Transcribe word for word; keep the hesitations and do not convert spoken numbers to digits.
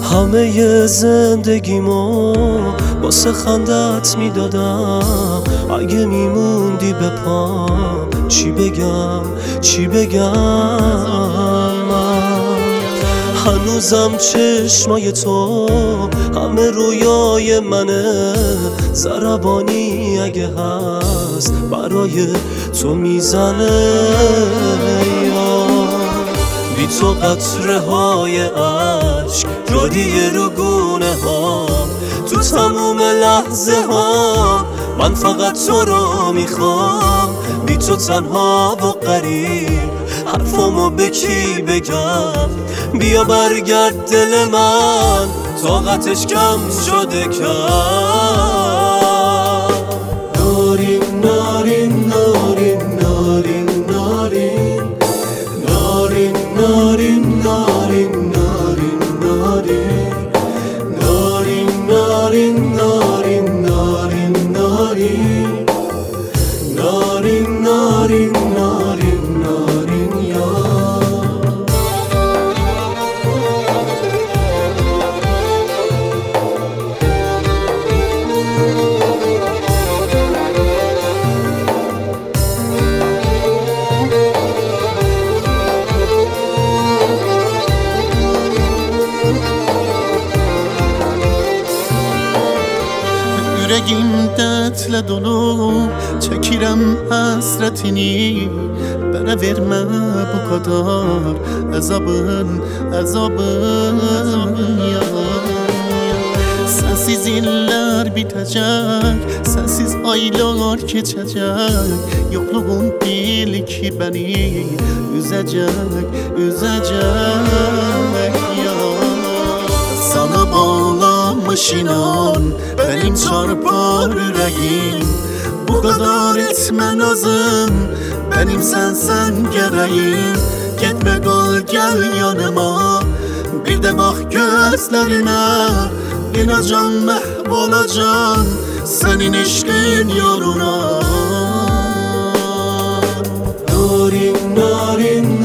همه زندگیمو واسه خندت میدادم، اگه میموندی به پام چی بگم چی بگم. من هنوزم چشمای تو همه رویای منه، ضربانی اگه هست برای تو میزنه. بی تو قطره های عشق جادیه رو گونه ها، تو تموم لحظه ها من فقط تو رو میخوام. بی تو تنها و غریب حرفامو به کی بگم؟ بیا برگرد دل من، طاقتش کم شده کم. نارین نارین نارین نارین نارین نارین نارین نارین نارین نارین نارین نارین نارین نارین نارین نارین نارین نارین یا Yüreğim dertle dolu, çekirim hasretini. Bana verme bu kadar azabın, azabın ya. Sensiz iller bitecek, sensiz aylar geçecek. Yokluğun bil ki beni üzecek, üzecek ya. Sana bağlanmış inan, benim çarpar yüreğim. Bu kadar etme nazım, benim sensen gereğim. Gitme kal gel yanıma, bir de bak gözlerime. İnacan mahvolacan, senin işkin yoluna. Narin narin